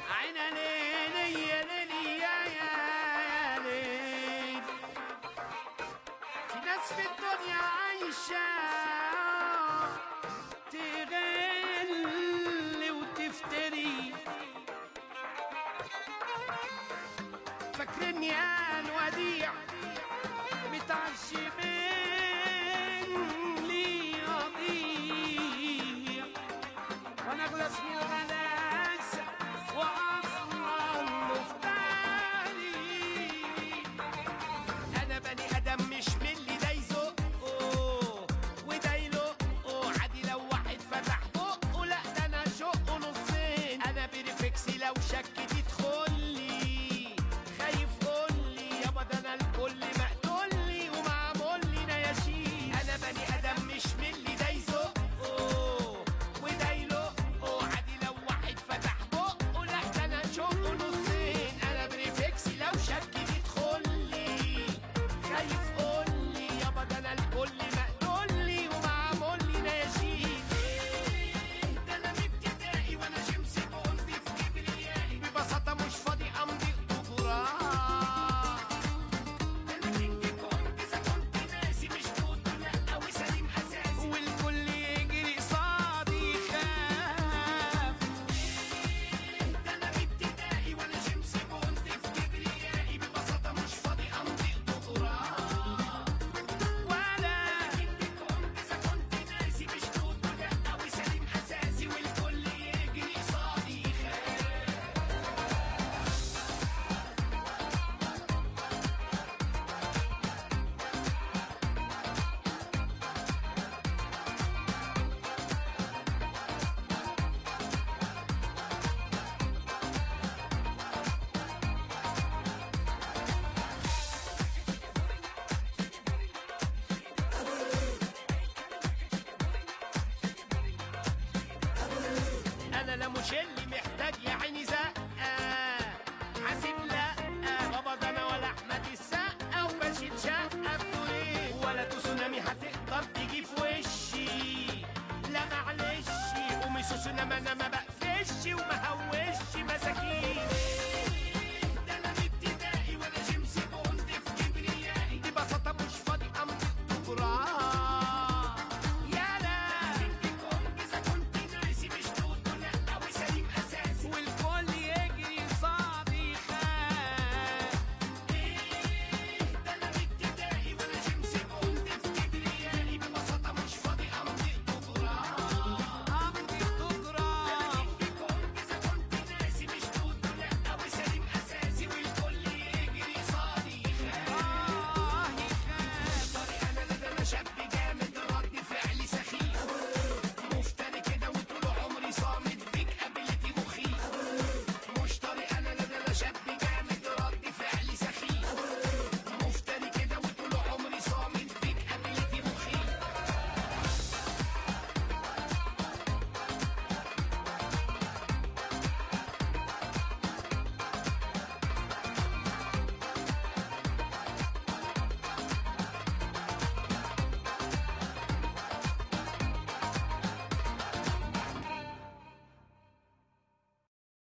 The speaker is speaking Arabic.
عينا ليلي يا ليلي يا ليل. في ناس في الدنيا عايشة تغل وتفتري، فاكرني انا وديع متعشمين لي اضيع، وانا اغلى اسمي الغلاسة واصلا مفتري. انا بني ادم مش من اللي ده يزقه وده يلقه، عادي لو واحد فتح بقه، لا ده انا اشقه نصين. انا بريفكسي لو شك تدخلي، خايف قولي يابا ده انا الكل مقتولي ومعمولي نياشين. انا بني ادم مش من اللي ده يزقه وده يلقه، عادي لو واحد فتح بقه، لا ده انا اشقه نصين. انا بريفكسي لو شك تدخلي، خايف قولي يابا ده انا الكل مقتولي ومعمولي نياشين. ده انا من ابتدائي وانا شمس بقولي في كبريائي، ببساطة مش فاضي امضي قبورات. انا كينج كونج اذا كنت ناسي، مش توت لا قوي سليم اساسي، والكل يجري قصادي يخاف. ده انا من ابتدائي وانا شمس بقولي في كبريائي، ببساطة مش فاضي امضي قبورات. ولا كينج كونج اذا كنت ناسي، مش توت لا قوي سليم اساسي، والكل يجري قصادي يخاف. انا لا مش اللي محتاج يا عيني زقه، حاسب لا بابا ده انا ولا احمد السقا، وبشيل شقه بطولين، ولا تسونامي هتقدر تيجي في وشي. لا معلش قومي سوسو، انا ما